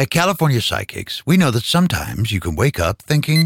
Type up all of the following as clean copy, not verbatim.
At California Psychics, we know that sometimes you can wake up thinking,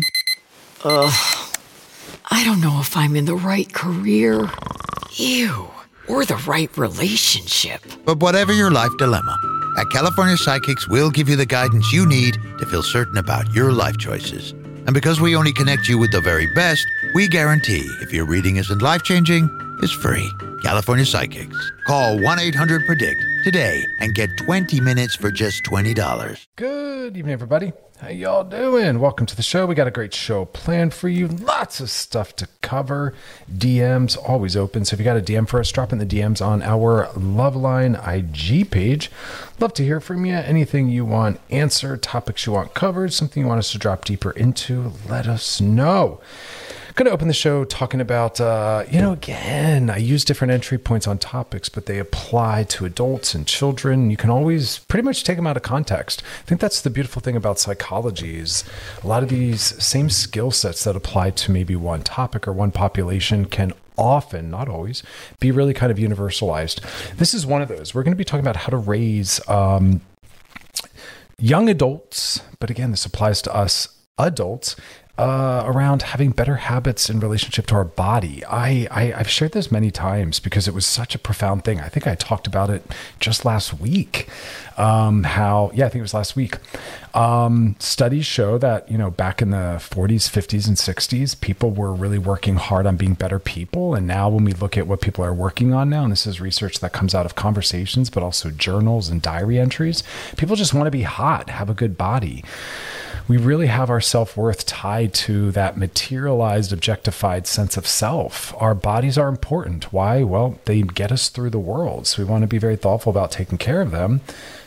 I don't know if I'm in the right career. Ew. Or the right relationship. But whatever your life dilemma, at California Psychics, we'll give you the guidance you need to feel certain about your life choices. And because we only connect you with the very best, we guarantee if your reading isn't life-changing, it's free. California Psychics. Call 1-800-PREDICT today and get 20 minutes for just $20. Good evening, everybody. How y'all doing? Welcome to the show. We got a great show planned for you. Lots of stuff to cover. DMs always open. So if you got a DM for us, drop in the DMs on our Loveline IG page. Love to hear from you. Anything you want answered, topics you want covered, something you want us to drop deeper into, let us know. Going to open the show talking about, again, I use different entry points on topics, but they apply to adults and children. You can always pretty much take them out of context. I think that's the beautiful thing about psychology is a lot of these same skill sets that apply to maybe one topic or one population can often, not always, be really kind of universalized. This is one of those. We're going to be talking about how to raise young adults, but again, this applies to us adults, around having better habits in relationship to our body. I've shared this many times because it was such a profound thing. I think I talked about it just last week. I think it was last week. Studies show that, back in the 40s, 50s, and 60s, people were really working hard on being better people. And now when we look at what people are working on now, and this is research that comes out of conversations, but also journals and diary entries, people just want to be hot, have a good body. We really have our self-worth tied to that materialized, objectified sense of self. Our bodies are important. Why? Well, they get us through the world. So we want to be very thoughtful about taking care of them.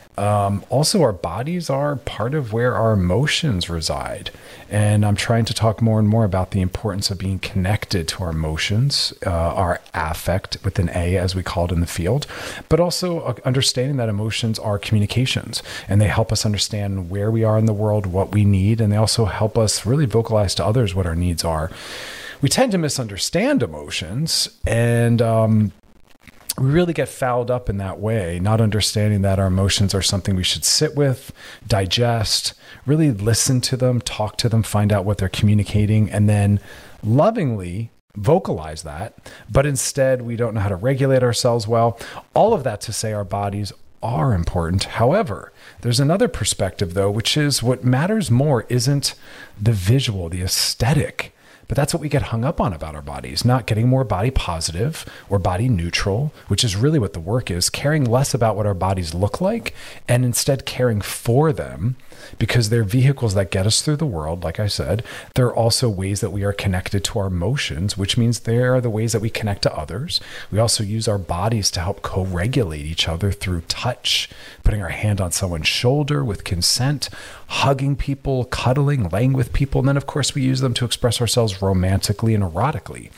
Also, our bodies are part of where our emotions reside. And I'm trying to talk more and more about the importance of being connected to our emotions, our affect with an A, as we call it in the field, but also understanding that emotions are communications and they help us understand where we are in the world, what we need, and they also help us really vocalize to others what our needs are. We tend to misunderstand emotions and, we really get fouled up in that way, not understanding that our emotions are something we should sit with, digest, really listen to them, talk to them, find out what they're communicating, and then lovingly vocalize that. But instead, we don't know how to regulate ourselves well. All of that to say our bodies are important. However, there's another perspective, though, which is what matters more isn't the visual, the aesthetic. But that's what we get hung up on about our bodies, not getting more body positive or body neutral, which is really what the work is, caring less about what our bodies look like and instead caring for them because they're vehicles that get us through the world. Like I said, they're also ways that we are connected to our emotions, which means they are the ways that we connect to others. We also use our bodies to help co-regulate each other through touch, putting our hand on someone's shoulder with consent, hugging people, cuddling, laying with people. And then, of course, we use them to express ourselves romantically and erotically.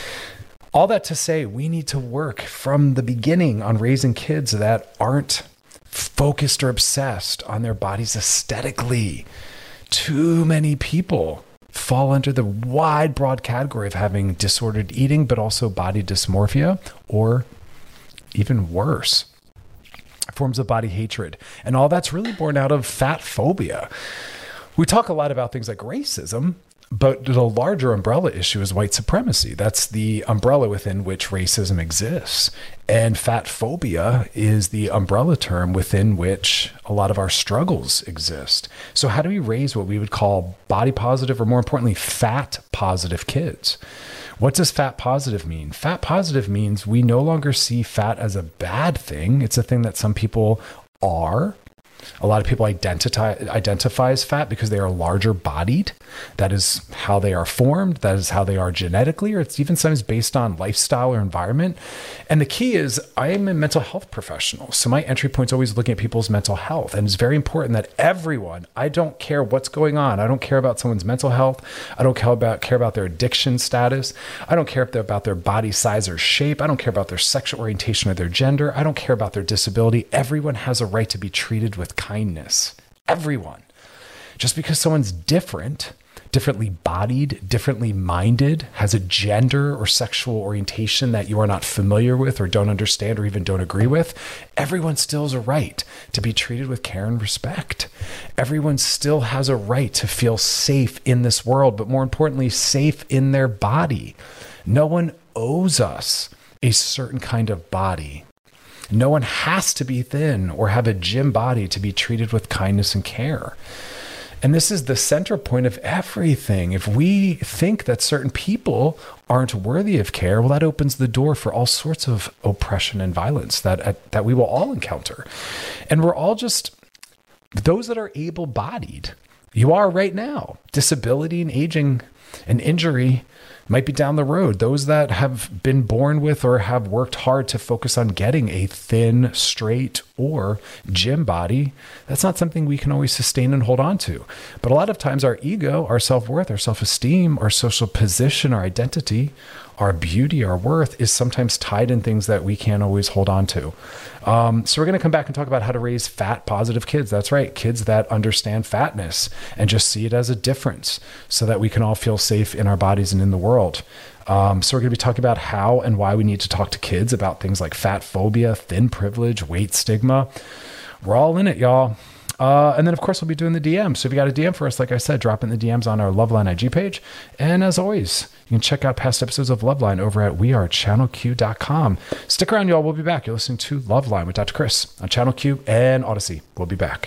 All that to say, we need to work from the beginning on raising kids that aren't focused or obsessed on their bodies aesthetically. Too many people fall under the wide, broad category of having disordered eating, but also body dysmorphia, or even worse, forms of body hatred. And all that's really born out of fat phobia. We talk a lot about things like racism, but the larger umbrella issue is white supremacy. That's the umbrella within which racism exists. And fat phobia is the umbrella term within which a lot of our struggles exist. So how do we raise what we would call body positive, or more importantly, fat positive kids? What does fat positive mean? Fat positive means we no longer see fat as a bad thing. It's a thing that some people are. A lot of people identify as fat because they are larger bodied. That is how they are formed. That is how they are genetically, or it's even sometimes based on lifestyle or environment. And the key is I am a mental health professional. So my entry point is always looking at people's mental health. And it's very important that everyone, I don't care what's going on. I don't care about someone's mental health. I don't care about their addiction status. I don't care about their body size or shape. I don't care about their sexual orientation or their gender. I don't care about their disability. Everyone has a right to be treated with kindness. Everyone. Just because someone's different differently bodied, differently minded, has a gender or sexual orientation that you are not familiar with or don't understand or even don't agree with, everyone still has a right to be treated with care and respect. Everyone still has a right to feel safe in this world, but more importantly, safe in their body. No one owes us a certain kind of body. No one has to be thin or have a gym body to be treated with kindness and care. And this is the center point of everything. If we think that certain people aren't worthy of care, well, that opens the door for all sorts of oppression and violence that we will all encounter. And we're all just those that are able-bodied. You are right now. Disability and aging and injury might be down the road. Those that have been born with or have worked hard to focus on getting a thin, straight, or gym body, that's not something we can always sustain and hold on to. But a lot of times our ego, our self-worth, our self-esteem, our social position, our identity, our beauty, our worth is sometimes tied in things that we can't always hold on to. So we're going to come back and talk about how to raise fat positive kids. That's right. Kids that understand fatness and just see it as a difference so that we can all feel safe in our bodies and in the world. So we're going to be talking about how and why we need to talk to kids about things like fat phobia, thin privilege, weight stigma. We're all in it, y'all. And then, of course, we'll be doing the DM. So if you got a DM for us, like I said, drop in the DMs on our Loveline IG page. And as always, you can check out past episodes of Loveline over at wearechannelq.com. Stick around, y'all. We'll be back. You're listening to Loveline with Dr. Chris on Channel Q and Odyssey. We'll be back.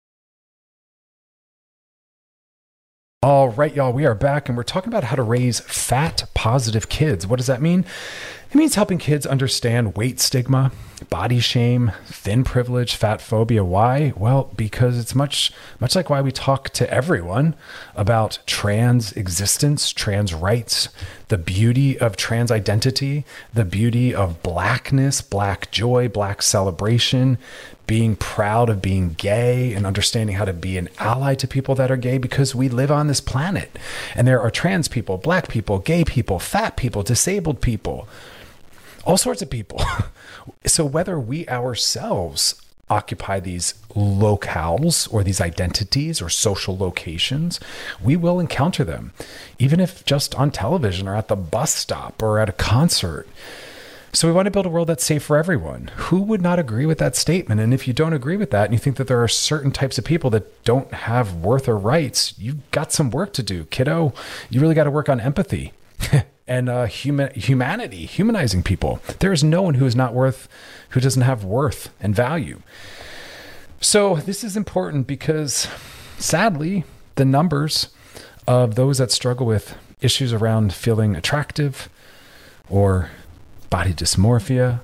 All right, y'all, we are back and we're talking about how to raise fat positive kids. What does that mean? It means helping kids understand weight stigma, body shame, thin privilege, fat phobia. Why? Well, because it's much like why we talk to everyone about trans existence, trans rights, the beauty of trans identity, the beauty of blackness, black joy, black celebration, being proud of being gay and understanding how to be an ally to people that are gay, because we live on this planet and there are trans people, black people, gay people, fat people, disabled people, all sorts of people. So whether we ourselves occupy these locales or these identities or social locations, we will encounter them, even if just on television or at the bus stop or at a concert. So we want to build a world that's safe for everyone. Who would not agree with that statement? And if you don't agree with that and you think that there are certain types of people that don't have worth or rights, you've got some work to do, kiddo. You really got to work on empathy and humanity, humanizing people. There is no one who doesn't have worth and value. So this is important because sadly, the numbers of those that struggle with issues around feeling attractive or body dysmorphia,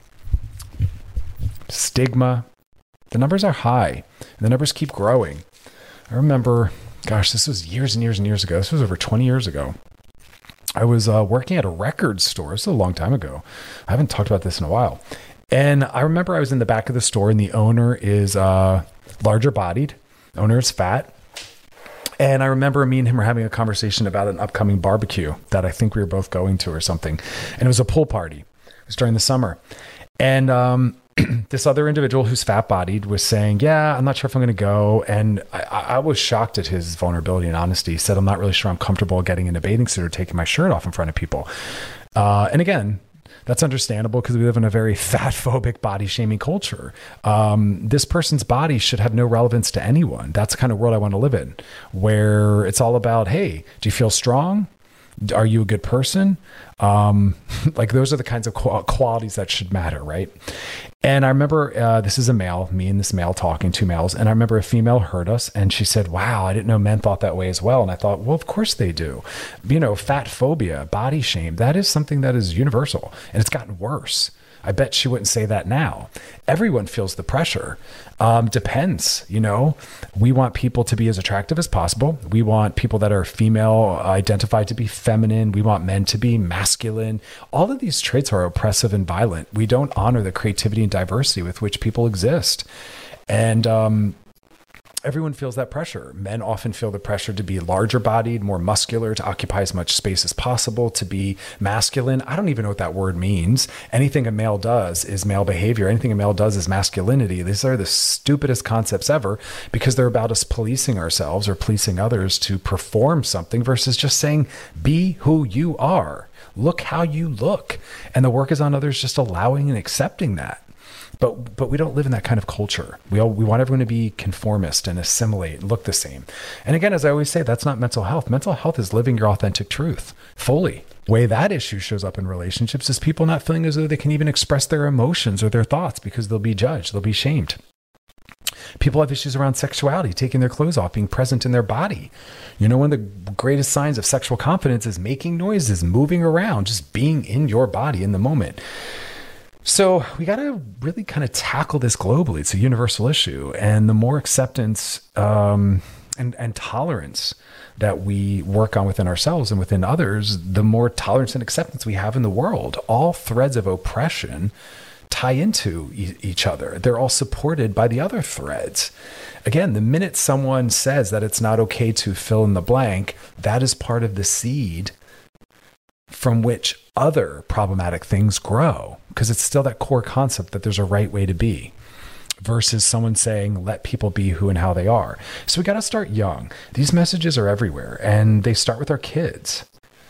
stigma, the numbers are high and the numbers keep growing. I remember, this was years and years and years ago. This was over 20 years ago. I was working at a record store. This is a long time ago. I haven't talked about this in a while. And I remember I was in the back of the store and the owner is larger bodied. The owner is fat. And I remember me and him were having a conversation about an upcoming barbecue that I think we were both going to or something. And it was a pool party. It was during the summer. And this other individual who's fat-bodied was saying, yeah, I'm not sure if I'm going to go. And I was shocked at his vulnerability and honesty. He said, I'm not really sure I'm comfortable getting in a bathing suit or taking my shirt off in front of people. And again, that's understandable because we live in a very fat-phobic, body-shaming culture. This person's body should have no relevance to anyone. That's the kind of world I want to live in, where it's all about, hey, do you feel strong? Are you a good person? Like those are the kinds of qualities that should matter, right? And I remember this is a male, me and this male talking, two males. And I remember a female heard us and she said, wow, I didn't know men thought that way as well. And I thought, well, of course they do. You know, fat phobia, body shame, that is something that is universal and it's gotten worse. I bet she wouldn't say that now. Everyone feels the pressure. Depends, you know. We want people to be as attractive as possible. We want people that are female identified to be feminine. We want men to be masculine. All of these traits are oppressive and violent. We don't honor the creativity and diversity with which people exist. And Everyone feels that pressure. Men often feel the pressure to be larger bodied, more muscular, to occupy as much space as possible, to be masculine. I don't even know what that word means. Anything a male does is male behavior. Anything a male does is masculinity. These are the stupidest concepts ever because they're about us policing ourselves or policing others to perform something versus just saying, be who you are. Look how you look. And the work is on others just allowing and accepting that. But we don't live in that kind of culture. We want everyone to be conformist and assimilate and look the same. And again, as I always say, that's not mental health. Mental health is living your authentic truth fully. The way that issue shows up in relationships is people not feeling as though they can even express their emotions or their thoughts because they'll be judged, they'll be shamed. People have issues around sexuality, taking their clothes off, being present in their body. One of the greatest signs of sexual confidence is making noises, moving around, just being in your body in the moment. So we got to really kind of tackle this globally. It's a universal issue. And the more acceptance and tolerance that we work on within ourselves and within others, the more tolerance and acceptance we have in the world. All threads of oppression tie into each other. They're all supported by the other threads. Again, the minute someone says that it's not okay to fill in the blank, that is part of the seed from which other problematic things grow, because it's still that core concept that there's a right way to be versus someone saying, let people be who and how they are. So we got to start young. These messages are everywhere and they start with our kids.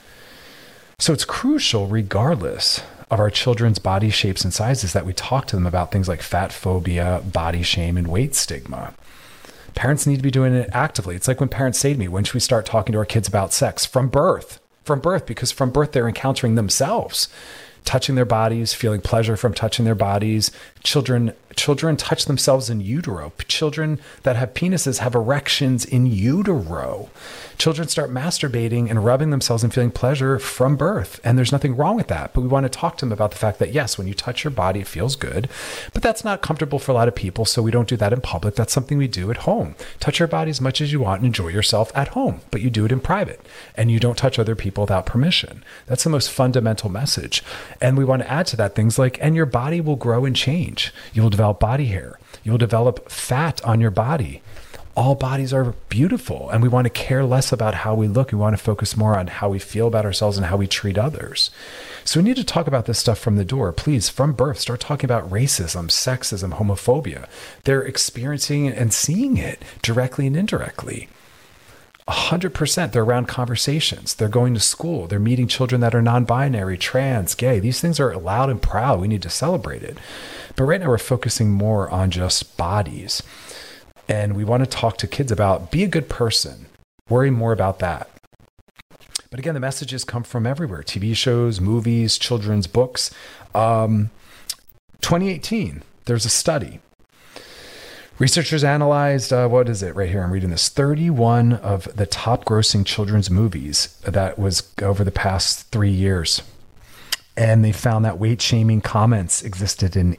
So it's crucial, regardless of our children's body shapes and sizes, that we talk to them about things like fat phobia, body shame, and weight stigma. Parents need to be doing it actively. It's like when parents say to me, when should we start talking to our kids about sex? From birth, because from birth, they're encountering themselves, touching their bodies, feeling pleasure from touching their bodies. Children touch themselves in utero. Children that have penises have erections in utero. Children start masturbating and rubbing themselves and feeling pleasure from birth. And there's nothing wrong with that. But we want to talk to them about the fact that, yes, when you touch your body, it feels good. But that's not comfortable for a lot of people. So we don't do that in public. That's something we do at home. Touch your body as much as you want and enjoy yourself at home. But you do it in private. And you don't touch other people without permission. That's the most fundamental message. And we want to add to that things like, and your body will grow and change. You will develop body hair. You'll develop fat on your body. All bodies are beautiful, and we want to care less about how we look. We want to focus more on how we feel about ourselves and how we treat others. So we need to talk about this stuff from the door. Please, from birth, start talking about racism, sexism, homophobia. They're experiencing and seeing it directly and indirectly. 100%. They're around conversations. They're going to school. They're meeting children that are non-binary, trans, gay. These things are loud and proud. We need to celebrate it. But right now we're focusing more on just bodies. And we want to talk to kids about, be a good person. Worry more about that. But again, the messages come from everywhere. TV shows, movies, children's books. 2018, there's a study. Researchers analyzed, what is it right here? I'm reading this. 31 of the top grossing children's movies that was over the past 3 years. And they found that weight shaming comments existed in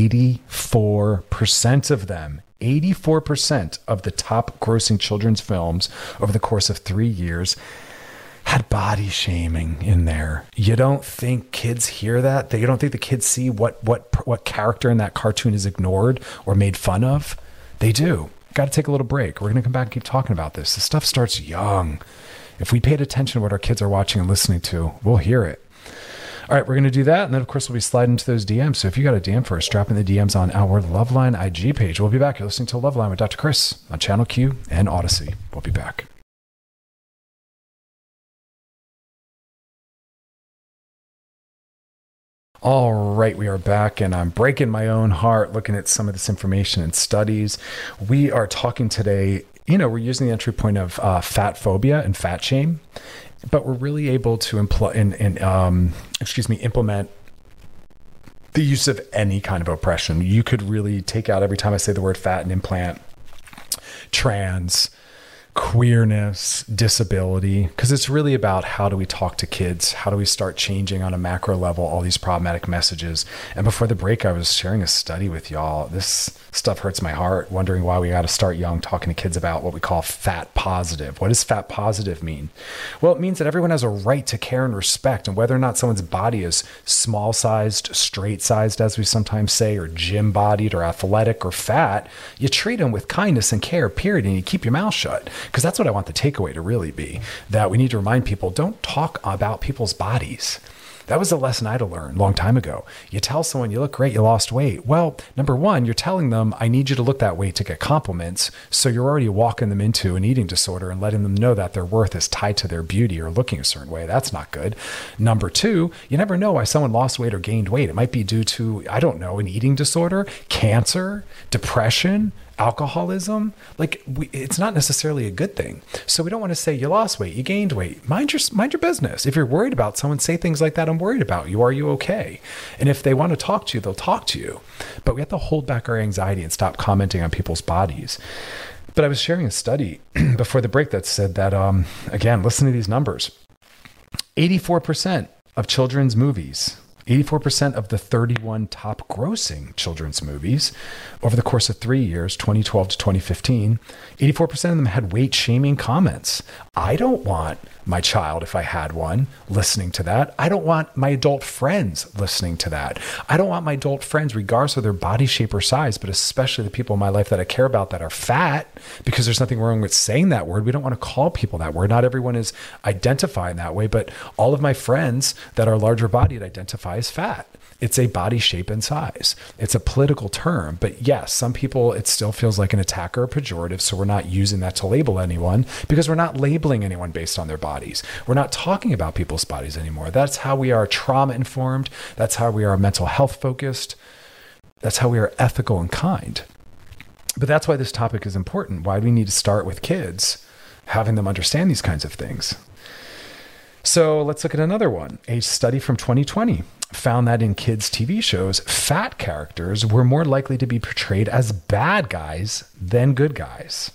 84% of them. 84% of the top grossing children's films over the course of 3 years had body shaming in there. You don't think kids hear that? You don't think the kids see what character in that cartoon is ignored or made fun of? They do. Got to take a little break. We're going to come back and keep talking about this. This stuff starts young. If we paid attention to what our kids are watching and listening to, we'll hear it. All right, we're going to do that. And then, of course, we'll be sliding into those DMs. So if you got a DM for us, drop in the DMs on our Loveline IG page. We'll be back. You're listening to Loveline with Dr. Chris on Channel Q and Odyssey. We'll be back. All right, we are back, and I'm breaking my own heart looking at some of this information and studies. We are talking today, we're using the entry point of fat phobia and fat shame, but we're really able to implement the use of any kind of oppression. You could really take out every time I say the word fat and implant trans, queerness, disability, because it's really about how do we talk to kids? How do we start changing on a macro level all these problematic messages? And before the break, I was sharing a study with y'all. This stuff hurts my heart, wondering why we got to start young talking to kids about what we call fat positive. What does fat positive mean? Well, it means that everyone has a right to care and respect, and whether or not someone's body is small sized, straight sized, as we sometimes say, or gym bodied or athletic or fat, you treat them with kindness and care, period, and you keep your mouth shut. Because that's what I want the takeaway to really be, that we need to remind people, don't talk about people's bodies. That was a lesson I had to learn a long time ago. You tell someone you look great, you lost weight. Well, number one, you're telling them, I need you to look that way to get compliments. So you're already walking them into an eating disorder and letting them know that their worth is tied to their beauty or looking a certain way. That's not good. Number two, you never know why someone lost weight or gained weight. It might be due to, I don't know, an eating disorder, cancer, depression, alcoholism. It's not necessarily a good thing. So we don't want to say you lost weight, you gained weight. Mind your business. If you're worried about someone, say things like that. I'm worried about you. Are you okay? And if they want to talk to you, they'll talk to you. But we have to hold back our anxiety and stop commenting on people's bodies. But I was sharing a study before the break that said that, again, listen to these numbers. 84% of children's movies, 84% of the 31 top grossing children's movies over the course of 3 years, 2012 to 2015, 84% of them had weight shaming comments. I don't want my child, if I had one, listening to that. I don't want my adult friends listening to that. I don't want my adult friends, regardless of their body shape or size, but especially the people in my life that I care about that are fat, because there's nothing wrong with saying that word. We don't want to call people that word. Not everyone is identifying that way, but all of my friends that are larger bodied identify as fat. It's a body shape and size. It's a political term, but yes, some people, it still feels like an attack or a pejorative. So we're not using that to label anyone, because we're not labeling anyone based on their bodies. We're not talking about people's bodies anymore. That's how we are trauma informed. That's how we are mental health focused. That's how we are ethical and kind. But that's why this topic is important. Why do we need to start with kids, having them understand these kinds of things? So let's look at another one. A study from 2020 found that in kids' TV shows, fat characters were more likely to be portrayed as bad guys than good guys.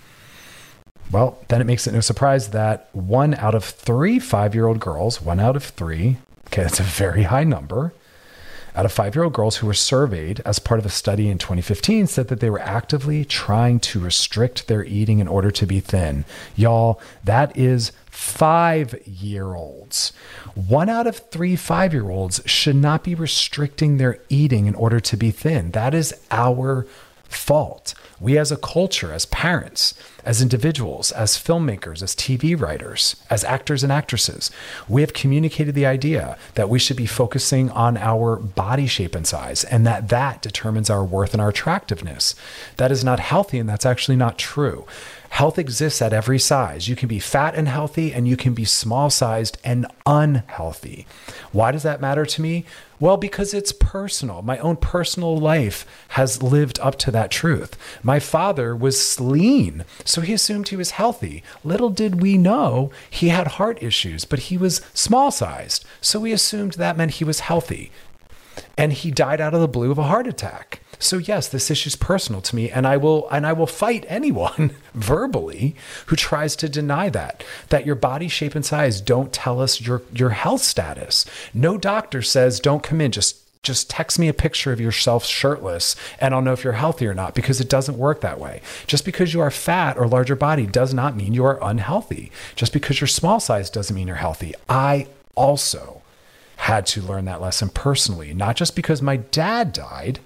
Well, then it makes it no surprise that 1 out of 3 5-year-old girls, 1 out of 3, okay, that's a very high number, out of 5-year-old girls who were surveyed as part of a study in 2015 said that they were actively trying to restrict their eating in order to be thin. Y'all, that is 5-year-olds. 1 out of 3 5-year-olds should not be restricting their eating in order to be thin. That is our fault. We as a culture, as parents, as individuals, as filmmakers, as TV writers, as actors and actresses, we have communicated the idea that we should be focusing on our body shape and size, and that determines our worth and our attractiveness. That is not healthy, and that's actually not true. Health exists at every size. You can be fat and healthy, and you can be small sized and unhealthy. Why does that matter to me? Well, because it's personal. My own personal life has lived up to that truth. My father was lean, so he assumed he was healthy. Little did we know he had heart issues, but he was small sized, so we assumed that meant he was healthy. And he died out of the blue of a heart attack. So yes, this issue is personal to me, and I will fight anyone verbally who tries to deny that your body shape and size don't tell us your health status. No doctor says don't come in, just text me a picture of yourself shirtless and I'll know if you're healthy or not, because it doesn't work that way. Just because you are fat or larger body does not mean you are unhealthy. Just because you're small size doesn't mean you're healthy. I also had to learn that lesson personally, not just because my dad died,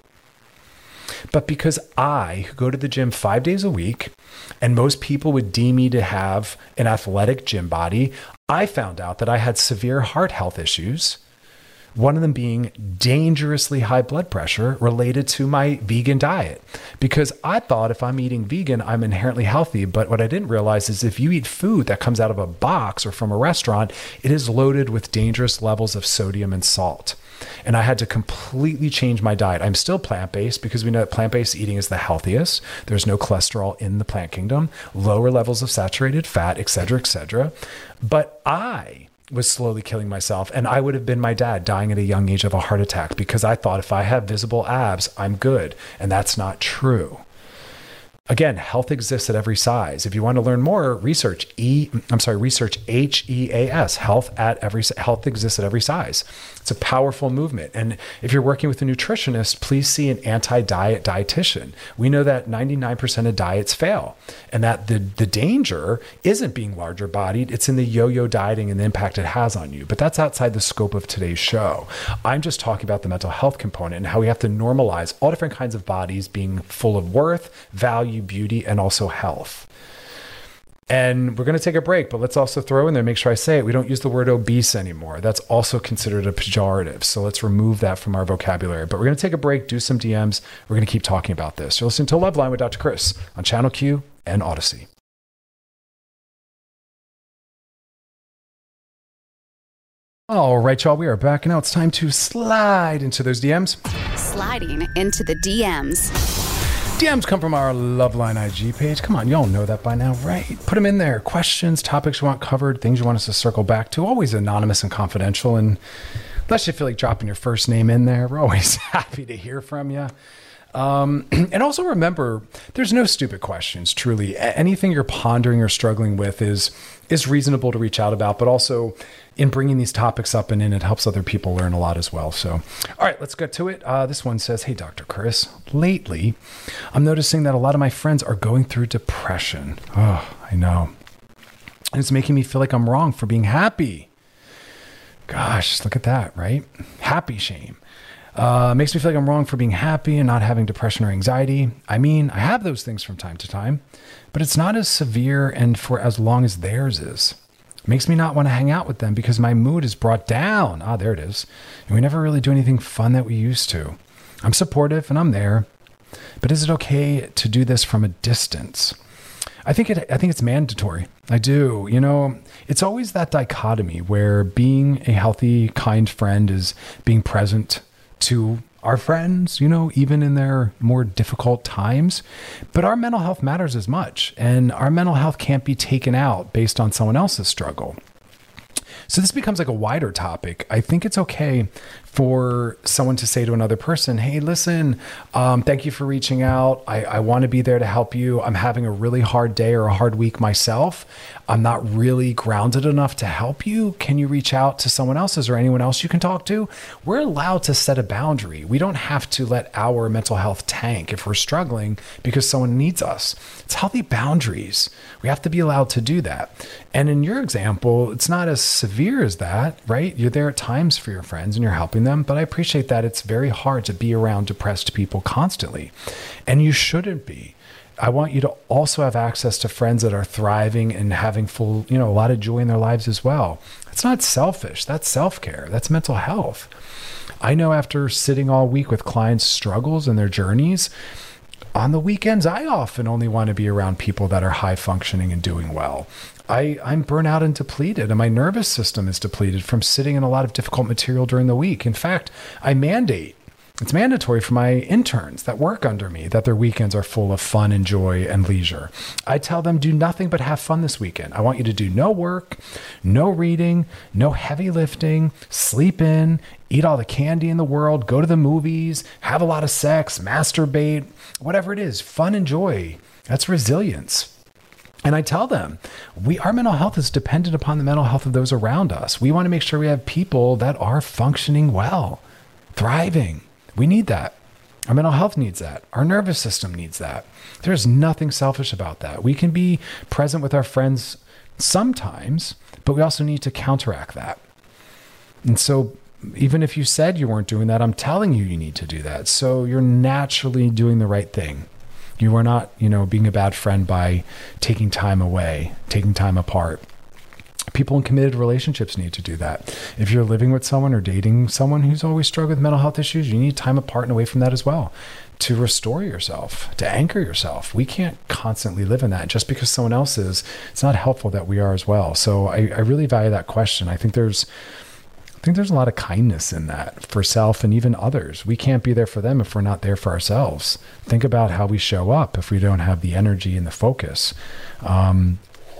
but because I, who go to the gym 5 days a week, and most people would deem me to have an athletic gym body, I found out that I had severe heart health issues. One of them being dangerously high blood pressure related to my vegan diet. Because I thought if I'm eating vegan, I'm inherently healthy. But what I didn't realize is if you eat food that comes out of a box or from a restaurant, it is loaded with dangerous levels of sodium and salt. And I had to completely change my diet. I'm still plant-based because we know that plant-based eating is the healthiest. There's no cholesterol in the plant kingdom, lower levels of saturated fat, et cetera, et cetera. But I was slowly killing myself, and I would have been my dad dying at a young age of a heart attack because I thought if I have visible abs, I'm good. And that's not true. Again, health exists at every size. If you want to learn more, research HEAS, health exists at every size. It's a powerful movement. And if you're working with a nutritionist, please see an anti-diet dietitian. We know that 99% of diets fail, and that the danger isn't being larger bodied. It's in the yo-yo dieting and the impact it has on you. But that's outside the scope of today's show. I'm just talking about the mental health component and how we have to normalize all different kinds of bodies being full of worth, value, beauty, and also health. And we're going to take a break, but let's also throw in there, make sure I say it, we don't use the word obese anymore. That's also considered a pejorative. So let's remove that from our vocabulary. But we're going to take a break, do some DMs. We're going to keep talking about this. You're listening to Loveline with Dr. Chris on Channel Q and Odyssey. All right, y'all, we are back. Now it's time to slide into those DMs. Sliding into the DMs. DMs come from our Loveline IG page. Come on, y'all know that by now, right? Put them in there. Questions, topics you want covered, things you want us to circle back to. Always anonymous and confidential. And unless you feel like dropping your first name in there, we're always happy to hear from you. And also remember, there's no stupid questions, truly. Anything you're pondering or struggling with is reasonable to reach out about, but also in bringing these topics up and in, it helps other people learn a lot as well. So, all right, let's get to it. This one says, hey, Dr. Chris, lately, I'm noticing that a lot of my friends are going through depression. Oh, I know. And it's making me feel like I'm wrong for being happy. Gosh, look at that, right? Happy shame. Makes me feel like I'm wrong for being happy and not having depression or anxiety. I mean, I have those things from time to time, but it's not as severe and for as long as theirs is. Makes me not want to hang out with them because my mood is brought down. Ah, there it is. And we never really do anything fun that we used to. I'm supportive and I'm there, but is it okay to do this from a distance? I think it's mandatory. I do. You know, it's always that dichotomy where being a healthy, kind friend is being present to our friends, you know, even in their more difficult times. But our mental health matters as much, and our mental health can't be taken out based on someone else's struggle. So this becomes like a wider topic. I think it's okay for someone to say to another person, hey, listen, thank you for reaching out. I want to be there to help you. I'm having a really hard day or a hard week myself. I'm not really grounded enough to help you. Can you reach out to someone else? Is there anyone else you can talk to? We're allowed to set a boundary. We don't have to let our mental health tank if we're struggling because someone needs us. It's healthy boundaries. We have to be allowed to do that. And in your example, it's not as severe as that, right? You're there at times for your friends and you're helping them, but I appreciate that it's very hard to be around depressed people constantly. And you shouldn't be. I want you to also have access to friends that are thriving and having full, a lot of joy in their lives as well. It's not selfish. That's self-care. That's mental health. I know after sitting all week with clients' struggles and their journeys, on the weekends, I often only want to be around people that are high functioning and doing well. I'm burnout and depleted, and my nervous system is depleted from sitting in a lot of difficult material during the week. In fact, it's mandatory for my interns that work under me that their weekends are full of fun and joy and leisure. I tell them, do nothing but have fun this weekend. I want you to do no work, no reading, no heavy lifting, sleep in, eat all the candy in the world, go to the movies, have a lot of sex, masturbate, whatever it is, fun and joy. That's resilience. And I tell them, our mental health is dependent upon the mental health of those around us. We want to make sure we have people that are functioning well, thriving. We need that. Our mental health needs that. Our nervous system needs that. There's nothing selfish about that. We can be present with our friends sometimes, but we also need to counteract that. And so even if you said you weren't doing that, I'm telling you, you need to do that. So you're naturally doing the right thing. You are not, being a bad friend by taking time away, taking time apart. People in committed relationships need to do that. If you're living with someone or dating someone who's always struggled with mental health issues, you need time apart and away from that as well to restore yourself, to anchor yourself. We can't constantly live in that. Just because someone else is, it's not helpful that we are as well. So I really value that question. I think there's a lot of kindness in that for self and even others. We can't be there for them if we're not there for ourselves. Think about how we show up if we don't have the energy and the focus.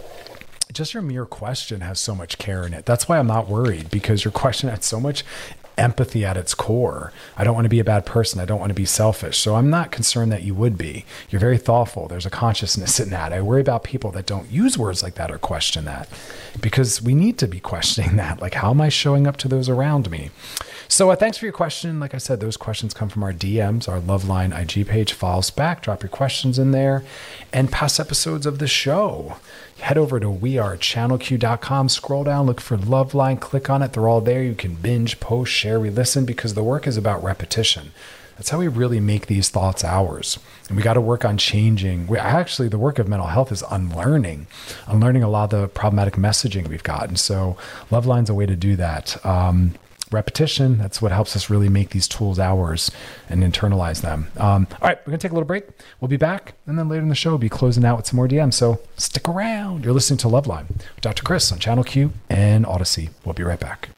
Just your mere question has so much care in it. That's why I'm not worried, because your question has so much empathy at its core. I don't want to be a bad person. I don't want to be selfish. So I'm not concerned that you would be. You're very thoughtful. There's a consciousness in that. I worry about people that don't use words like that or question that, because we need to be questioning that. Like, how am I showing up to those around me? So thanks for your question. Like I said, those questions come from our DMs, our Loveline IG page. Follow us back, drop your questions in there, and past episodes of the show. Head over to wearechannelq.com, scroll down, look for Loveline, click on it. They're all there. You can binge, post, share, re-listen, because the work is about repetition. That's how we really make these thoughts ours. And we got to work on changing. The work of mental health is unlearning a lot of the problematic messaging we've got. And so Loveline's a way to do that. Repetition, that's what helps us really make these tools ours and internalize them. All right, we're going to take a little break. We'll be back, and then later in the show, we'll be closing out with some more DMs. So stick around. You're listening to Loveline with Dr. Chris on Channel Q and Odyssey. We'll be right back.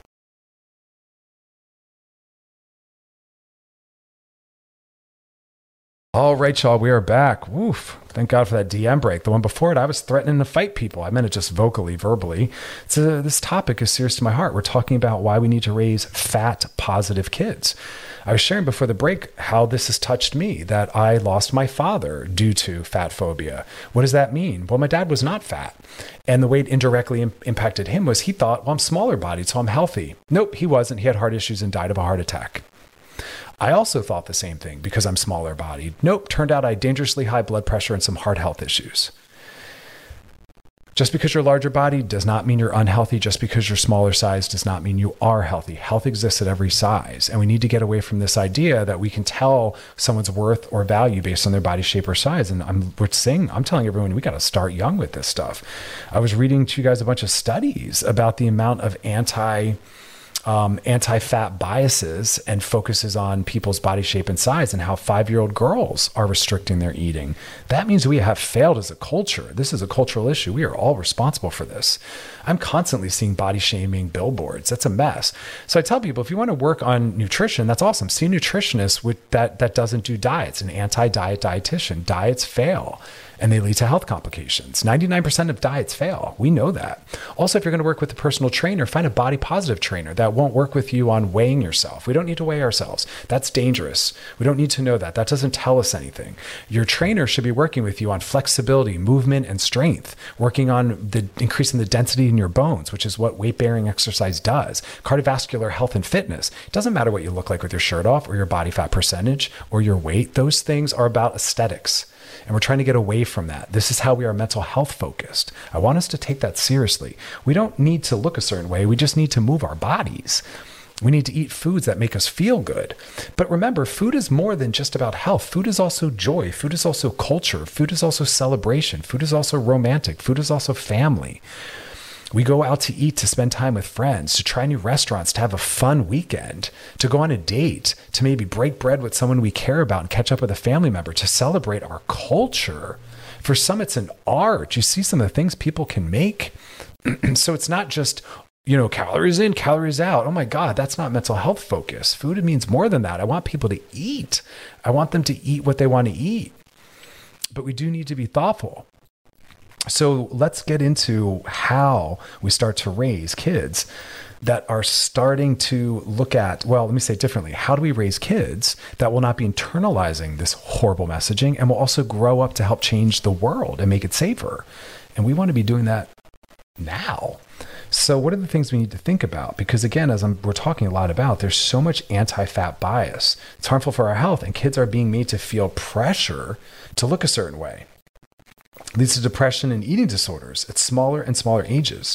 All right, y'all, we are back. Woof. Thank God for that DM break. The one before it, I was threatening to fight people. I meant it just verbally. So this topic is serious to my heart. We're talking about why we need to raise fat, positive kids. I was sharing before the break how this has touched me, that I lost my father due to fat phobia. What does that mean? Well, my dad was not fat. And the way it indirectly impacted him was he thought, well, I'm smaller bodied, so I'm healthy. Nope, he wasn't. He had heart issues and died of a heart attack. I also thought the same thing because I'm smaller bodied. Nope, turned out I had dangerously high blood pressure and some heart health issues. Just because you're larger body does not mean you're unhealthy. Just because you're smaller size does not mean you are healthy. Health exists at every size. And we need to get away from this idea that we can tell someone's worth or value based on their body shape or size. And I'm telling everyone, we got to start young with this stuff. I was reading to you guys a bunch of studies about the amount of anti-fat biases and focuses on people's body shape and size, and how 5-year-old girls are restricting their eating. That means we have failed as a culture. This is a cultural issue. We are all responsible for this. I'm constantly seeing body shaming billboards. That's a mess. So I tell people, if you want to work on nutrition, that's awesome. See a nutritionist that doesn't do diets, an anti-diet dietitian. Diets fail, and they lead to health complications. 99% of diets fail. We know that. Also, if you're going to work with a personal trainer, find a body positive trainer that won't work with you on weighing yourself. We don't need to weigh ourselves. That's dangerous. We don't need to know that. That doesn't tell us anything. Your trainer should be working with you on flexibility, movement, and strength, working on increasing the density in your bones, which is what weight-bearing exercise does. Cardiovascular health and fitness. It doesn't matter what you look like with your shirt off or your body fat percentage or your weight. Those things are about aesthetics. And we're trying to get away from that. This is how we are mental health focused. I want us to take that seriously. We don't need to look a certain way. We just need to move our bodies. We need to eat foods that make us feel good. But remember, food is more than just about health. Food is also joy. Food is also culture. Food is also celebration. Food is also romantic. Food is also family. We go out to eat, to spend time with friends, to try new restaurants, to have a fun weekend, to go on a date, to maybe break bread with someone we care about and catch up with a family member, to celebrate our culture. For some, it's an art. You see some of the things people can make. So it's not just, calories in, calories out. Oh my God, that's not mental health focus. Food means more than that. I want people to eat. I want them to eat what they want to eat. But we do need to be thoughtful. So let's get into how we start to raise kids that are starting to look at, well, let me say it differently. How do we raise kids that will not be internalizing this horrible messaging and will also grow up to help change the world and make it safer? And we want to be doing that now. So what are the things we need to think about? Because again, we're talking a lot about, there's so much anti-fat bias. It's harmful for our health, and kids are being made to feel pressure to look a certain way. Leads to depression and eating disorders at smaller and smaller ages.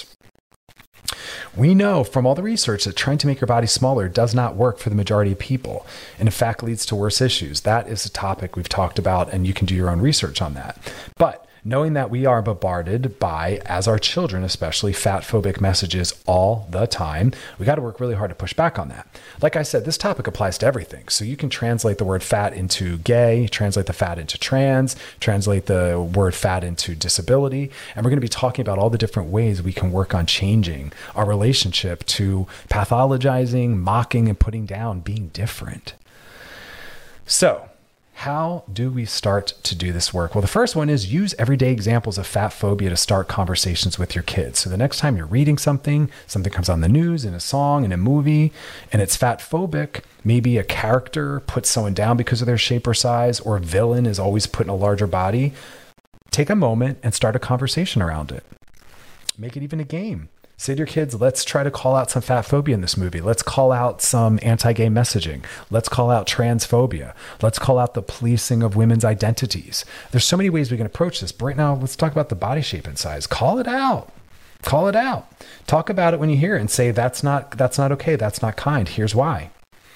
We know from all the research that trying to make your body smaller does not work for the majority of people, and in fact leads to worse issues. That is a topic we've talked about, and you can do your own research on that. But knowing that we are bombarded by, as our children especially, fat-phobic messages all the time, we got to work really hard to push back on that. Like I said, this topic applies to everything. So you can translate the word fat into gay, translate the fat into trans, translate the word fat into disability. And we're going to be talking about all the different ways we can work on changing our relationship to pathologizing, mocking, and putting down being different. So how do we start to do this work? Well, the first one is use everyday examples of fat phobia to start conversations with your kids. So the next time you're reading something comes on the news, in a song, in a movie, and it's fat phobic, maybe a character puts someone down because of their shape or size, or a villain is always put in a larger body, take a moment and start a conversation around it. Make it even a game. Say to your kids, let's try to call out some fat phobia in this movie. Let's call out some anti-gay messaging. Let's call out transphobia. Let's call out the policing of women's identities. There's so many ways we can approach this. But right now, let's talk about the body shape and size. Call it out. Call it out. Talk about it when you hear it and say, that's not okay. That's not kind. Here's why.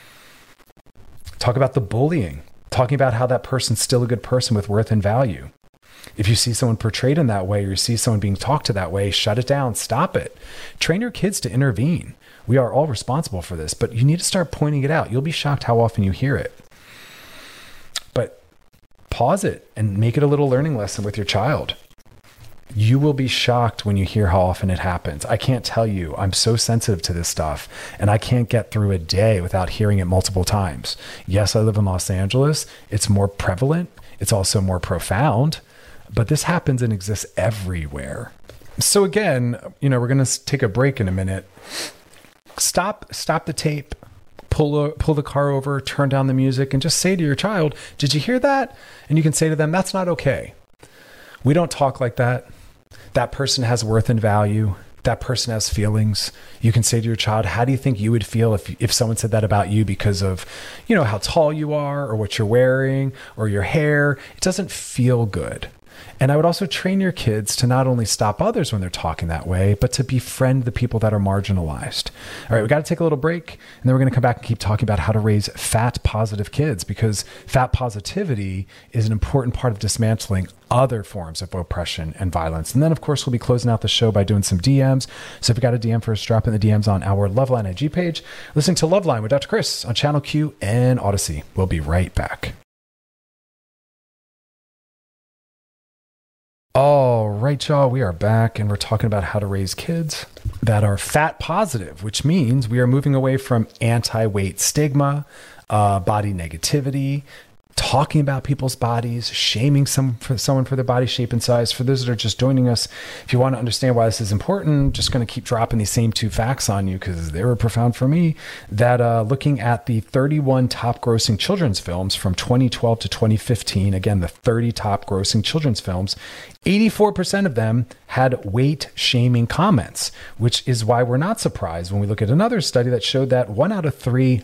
Talk about the bullying. Talking about how that person's still a good person with worth and value. If you see someone portrayed in that way, or you see someone being talked to that way, shut it down, stop it. Train your kids to intervene. We are all responsible for this, but you need to start pointing it out. You'll be shocked how often you hear it. But pause it and make it a little learning lesson with your child. You will be shocked when you hear how often it happens. I can't tell you, I'm so sensitive to this stuff, and I can't get through a day without hearing it multiple times. Yes, I live in Los Angeles. It's more prevalent. It's also more profound. But this happens and exists everywhere. So again, we're going to take a break in a minute. Stop the tape, pull the car over, turn down the music, and just say to your child, did you hear that? And you can say to them, that's not okay. We don't talk like that. That person has worth and value. That person has feelings. You can say to your child, how do you think you would feel if someone said that about you because of, how tall you are, or what you're wearing, or your hair? It doesn't feel good. And I would also train your kids to not only stop others when they're talking that way, but to befriend the people that are marginalized. All right, we got to take a little break, and then we're going to come back and keep talking about how to raise fat positive kids, because fat positivity is an important part of dismantling other forms of oppression and violence. And then, of course, we'll be closing out the show by doing some DMs. So if you got a DM for us, drop in the DMs on our Loveline IG page. Listening to Loveline with Dr. Chris on Channel Q and Odyssey. We'll be right back. All right, y'all, we are back, and we're talking about how to raise kids that are fat positive, which means we are moving away from anti-weight stigma, body negativity, talking about people's bodies, shaming someone for their body shape and size. For those that are just joining us, if you want to understand why this is important, just going to keep dropping these same two facts on you because they were profound for me. That looking at the 31 top grossing children's films from 2012 to 2015, again, the 30 top grossing children's films, 84% of them had weight shaming comments, which is why we're not surprised when we look at another study that showed that 1 out of 3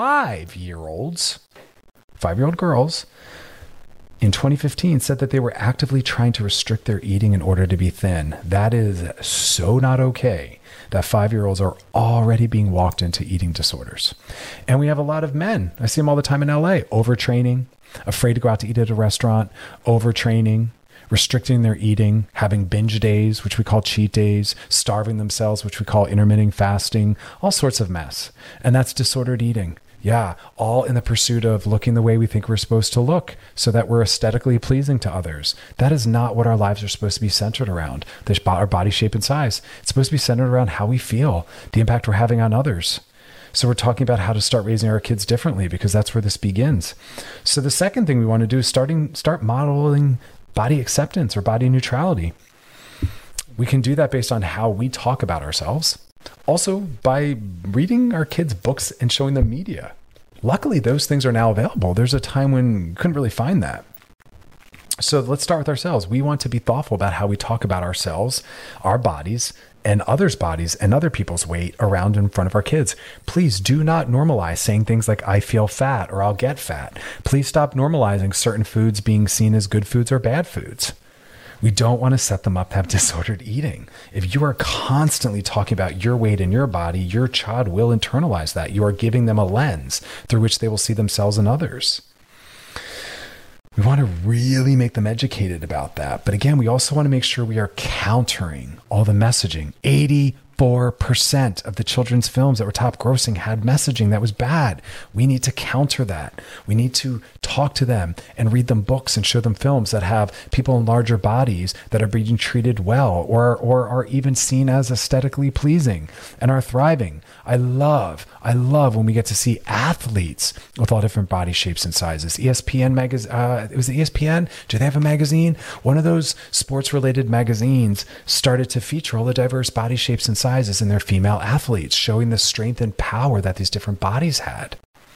5-year-old girls in 2015 said that they were actively trying to restrict their eating in order to be thin. That is so not okay that 5-year-olds are already being walked into eating disorders. And we have a lot of men. I see them all the time in LA, overtraining, afraid to go out to eat at a restaurant, overtraining, restricting their eating, having binge days, which we call cheat days, starving themselves, which we call intermittent fasting, all sorts of mess. And that's disordered eating. Yeah, all in the pursuit of looking the way we think we're supposed to look so that we're aesthetically pleasing to others. That is not what our lives are supposed to be centered around, our body shape and size. It's supposed to be centered around how we feel, the impact we're having on others. So we're talking about how to start raising our kids differently because that's where this begins. So the second thing we want to do is start modeling body acceptance or body neutrality. We can do that based on how we talk about ourselves. Also, by reading our kids' books and showing them media. Luckily, those things are now available. There's a time when you couldn't really find that. So let's start with ourselves. We want to be thoughtful about how we talk about ourselves, our bodies, and others' bodies and other people's weight around in front of our kids. Please do not normalize saying things like, I feel fat or I'll get fat. Please stop normalizing certain foods being seen as good foods or bad foods. We don't want to set them up to have disordered eating. If you are constantly talking about your weight and your body, your child will internalize that. You are giving them a lens through which they will see themselves and others. We want to really make them educated about that. But again, we also want to make sure we are countering all the messaging. 94% of the children's films that were top grossing had messaging that was bad. We need to counter that. We need to talk to them and read them books and show them films that have people in larger bodies that are being treated well or are even seen as aesthetically pleasing and are thriving. I love when we get to see athletes with all different body shapes and sizes. ESPN magazine, it was the ESPN. Do they have a magazine? One of those sports related magazines started to feature all the diverse body shapes and sizes in their female athletes, showing the strength and power that these different bodies had.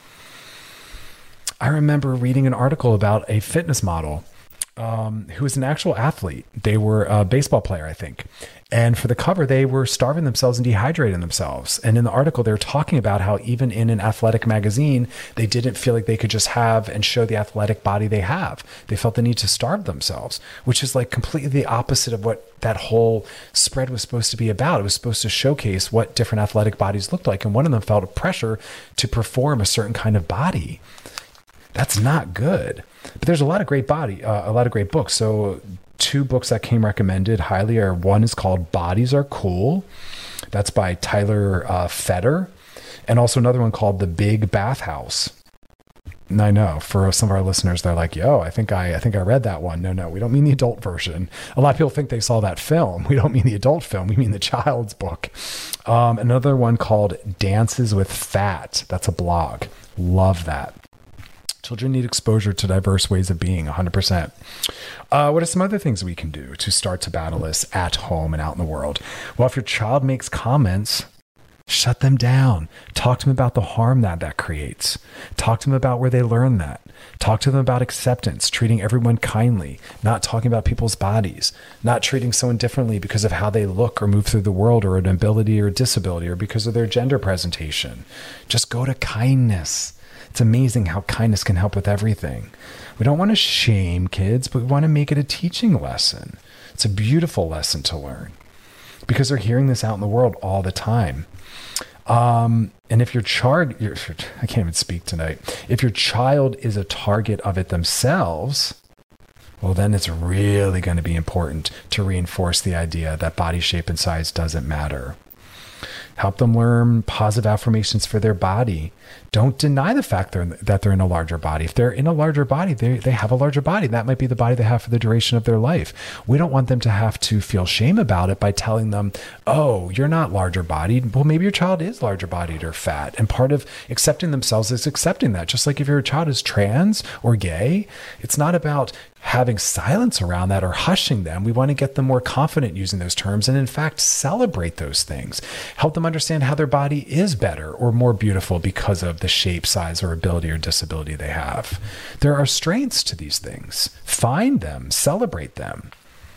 I remember reading an article about a fitness model who was an actual athlete. They were a baseball player, I think. And for the cover, they were starving themselves and dehydrating themselves. And in the article, they were talking about how even in an athletic magazine, they didn't feel like they could just have and show the athletic body they have. They felt the need to starve themselves, which is like completely the opposite of what that whole spread was supposed to be about. It was supposed to showcase what different athletic bodies looked like. And one of them felt a pressure to perform a certain kind of body. That's not good. But there's a lot of great books. So 2 books that came recommended highly are, one is called Bodies Are Cool. That's by Tyler Fetter. And also another one called The Big Bathhouse. And I know for some of our listeners, they're like, yo, I think I read that one. No, we don't mean the adult version. A lot of people think they saw that film. We don't mean the adult film. We mean the child's book. Another one called Dances with Fat. That's a blog. Love that. Children need exposure to diverse ways of being, 100%. What are some other things we can do to start to battle this at home and out in the world? Well, if your child makes comments, shut them down. Talk to them about the harm that creates. Talk to them about where they learn that. Talk to them about acceptance, treating everyone kindly, not talking about people's bodies, not treating someone differently because of how they look or move through the world or an ability or disability or because of their gender presentation. Just go to kindness. It's amazing how kindness can help with everything. We don't want to shame kids, but we want to make it a teaching lesson. It's a beautiful lesson to learn because they're hearing this out in the world all the time. And if your child, I can't even speak tonight. If your child is a target of it themselves, well, then it's really going to be important to reinforce the idea that body shape and size doesn't matter. Help them learn positive affirmations for their body. Don't deny the fact that they're in a larger body. If they're in a larger body, they have a larger body. That might be the body they have for the duration of their life. We don't want them to have to feel shame about it by telling them, oh, you're not larger bodied. Well, maybe your child is larger bodied or fat. And part of accepting themselves is accepting that. Just like if your child is trans or gay, it's not about having silence around that or hushing them. We want to get them more confident using those terms and in fact celebrate those things. Help them understand how their body is better or more beautiful because of the shape, size, or ability or disability they have. There are strengths to these things. Find them, celebrate them.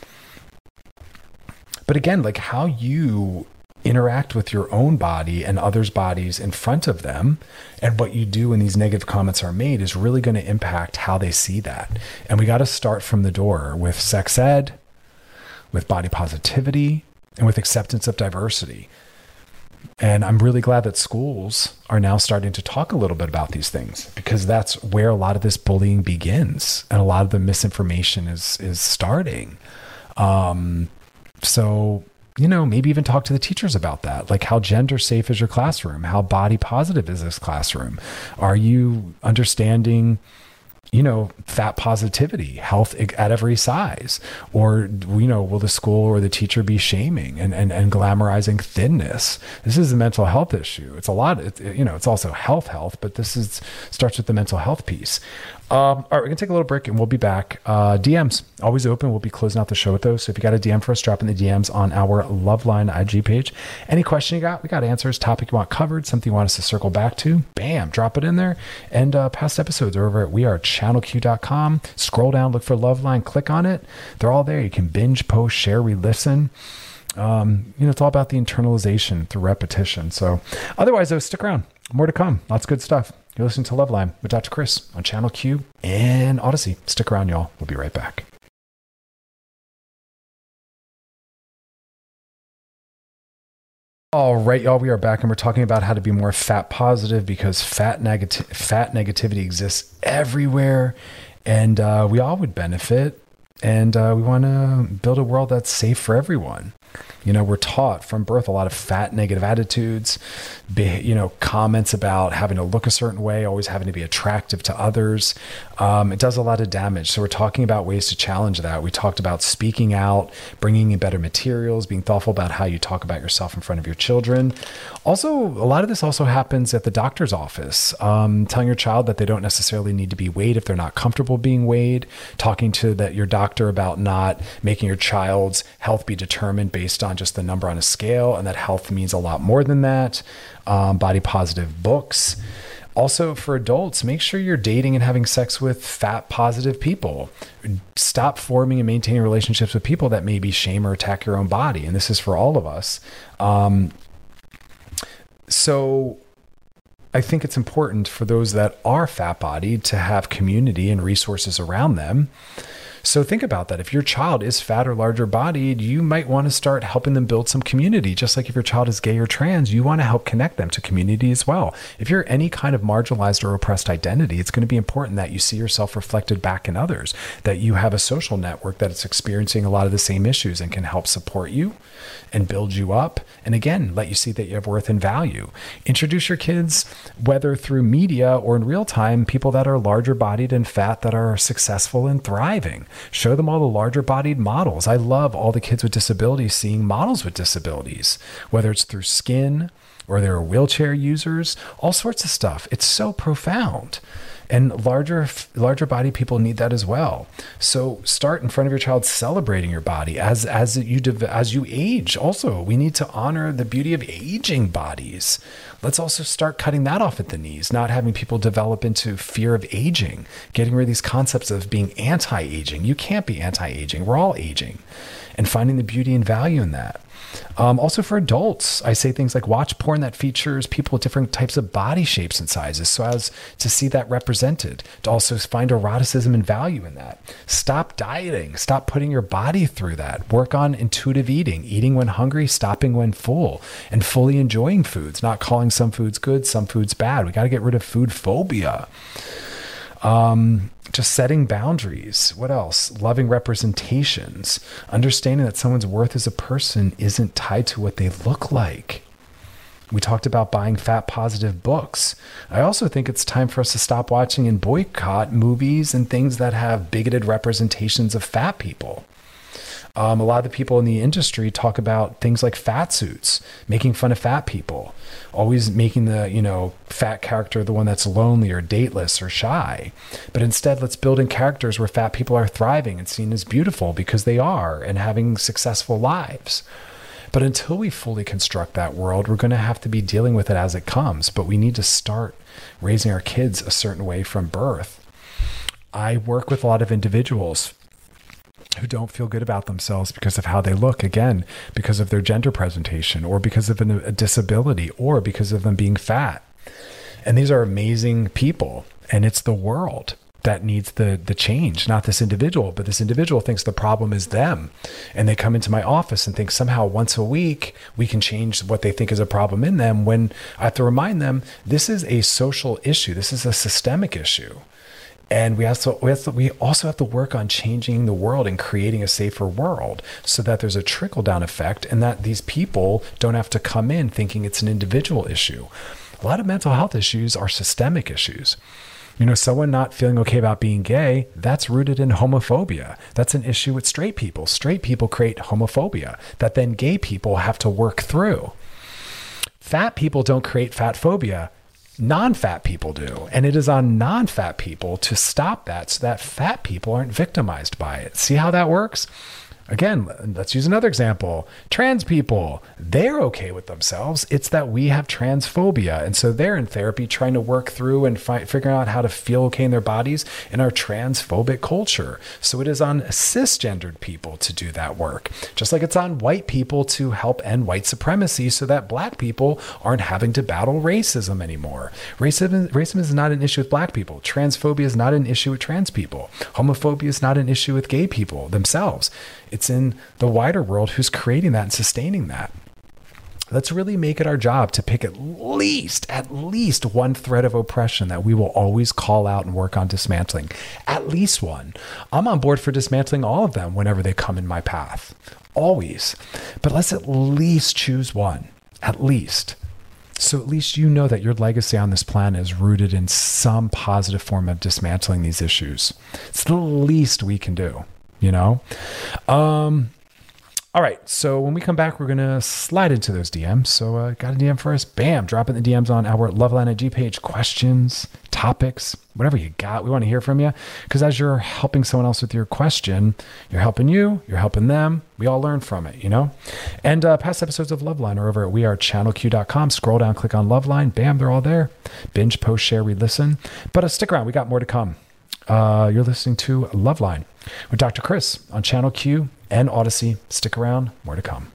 But again, like how you interact with your own body and others' bodies in front of them and what you do when these negative comments are made is really going to impact how they see that. And we got to start from the door with sex ed, with body positivity, and with acceptance of diversity. And I'm really glad that schools are now starting to talk a little bit about these things because that's where a lot of this bullying begins and a lot of the misinformation is starting. So, you know, maybe even talk to the teachers about that. Like how gender safe is your classroom? How body positive is this classroom? Are you understanding, you know, fat positivity, health at every size? Or, you know, will the school or the teacher be shaming and glamorizing thinness? This is a mental health issue. It's a lot, it's also health, but this starts with the mental health piece. All right, we're going to take a little break and we'll be back. DMs, always open. We'll be closing out the show with those. So if you got a DM for us, drop in the DMs on our Loveline IG page. Any question you got, we got answers, topic you want covered, something you want us to circle back to, bam, drop it in there. And past episodes are over at wearechannelq.com. Scroll down, look for Loveline, click on it. They're all there. You can binge, post, share, re-listen. It's all about the internalization through repetition. So otherwise, though, stick around. More to come. Lots of good stuff. You're listening to Loveline with Dr. Chris on Channel Q and Odyssey. Stick around, y'all. We'll be right back. All right, y'all, we are back and we're talking about how to be more fat positive because fat negativity exists everywhere and we all would benefit And we want to build a world that's safe for everyone. We're taught from birth a lot of fat negative attitudes, comments about having to look a certain way, always having to be attractive to others. It does a lot of damage. So we're talking about ways to challenge that. We talked about speaking out, bringing in better materials, being thoughtful about how you talk about yourself in front of your children. Also, a lot of this also happens at the doctor's office, telling your child that they don't necessarily need to be weighed if they're not comfortable being weighed, talking to your doctor about not making your child's health be determined based on just the number on a scale, and that health means a lot more than that. Body positive books. Also, for adults, make sure you're dating and having sex with fat positive people. Stop forming and maintaining relationships with people that maybe shame or attack your own body. And this is for all of us. So I think it's important for those that are fat bodied to have community and resources around them. So think about that. If your child is fat or larger bodied, you might want to start helping them build some community. Just like if your child is gay or trans, you want to help connect them to community as well. If you're any kind of marginalized or oppressed identity, it's going to be important that you see yourself reflected back in others, that you have a social network that is experiencing a lot of the same issues and can help support you and build you up. And again, let you see that you have worth and value. Introduce your kids, whether through media or in real time, people that are larger bodied and fat that are successful and thriving. Show them all the larger bodied models. I love all the kids with disabilities seeing models with disabilities, whether it's through skin or they're wheelchair users, all sorts of stuff. It's so profound. And larger body people need that as well. So start in front of your child celebrating your body as you age. Also, we need to honor the beauty of aging bodies. Let's also start cutting that off at the knees, not having people develop into fear of aging, getting rid of these concepts of being anti-aging. You can't be anti-aging. We're all aging, and finding the beauty and value in that. Also for adults, I say things like watch porn that features people with different types of body shapes and sizes so as to see that represented, to also find eroticism and value in that. Stop dieting. Stop putting your body through that. Work on intuitive eating when hungry, stopping when full, and fully enjoying foods, not calling some foods good, some foods bad. We got to get rid of food phobia. Just setting boundaries. What else? Loving representations. Understanding that someone's worth as a person isn't tied to what they look like. We talked about buying fat positive books. I also think it's time for us to stop watching and boycott movies and things that have bigoted representations of fat people. A lot of the people in the industry talk about things like fat suits, making fun of fat people, always making the, fat character the one that's lonely or dateless or shy. But instead, let's build in characters where fat people are thriving and seen as beautiful because they are and having successful lives. But until we fully construct that world, we're going to have to be dealing with it as it comes. But we need to start raising our kids a certain way from birth. I work with a lot of individuals who don't feel good about themselves because of how they look, again, because of their gender presentation or because of a disability or because of them being fat. And these are amazing people, and it's the world that needs the change, not this individual. But this individual thinks the problem is them, and they come into my office and think somehow once a week we can change what they think is a problem in them, when I have to remind them this is a social issue. This is a systemic issue. And we also have to work on changing the world and creating a safer world so that there's a trickle down effect and that these people don't have to come in thinking it's an individual issue. A lot of mental health issues are systemic issues. Someone not feeling okay about being gay, that's rooted in homophobia. That's an issue with straight people. Straight people create homophobia that then gay people have to work through. Fat people don't create fat phobia. Non-fat people do. And it is on non-fat people to stop that so that fat people aren't victimized by it. See how that works? Again, let's use another example. Trans people, they're okay with themselves. It's that we have transphobia. And so they're in therapy trying to work through and figuring out how to feel okay in their bodies in our transphobic culture. So it is on cisgendered people to do that work. Just like it's on white people to help end white supremacy so that black people aren't having to battle racism anymore. Racism is not an issue with black people. Transphobia is not an issue with trans people. Homophobia is not an issue with gay people themselves. It's in the wider world who's creating that and sustaining that. Let's really make it our job to pick at least one thread of oppression that we will always call out and work on dismantling. At least one. I'm on board for dismantling all of them whenever they come in my path. Always. But let's at least choose one. At least. So at least you know that your legacy on this planet is rooted in some positive form of dismantling these issues. It's the least we can do, you know? All right, so when we come back, we're going to slide into those DMs. So got a DM for us? Bam, drop in the DMs on our Loveline IG page. Questions, topics, whatever you got. We want to hear from you because as you're helping someone else with your question, you're helping you, you're helping them. We all learn from it, you know? And past episodes of Loveline are over at wearechannelq.com. Scroll down, click on Loveline. Bam, they're all there. Binge, post, share, re-listen. But stick around. We got more to come. You're listening to Loveline with Dr. Chris on Channel Q and Odyssey. Stick around, more to come.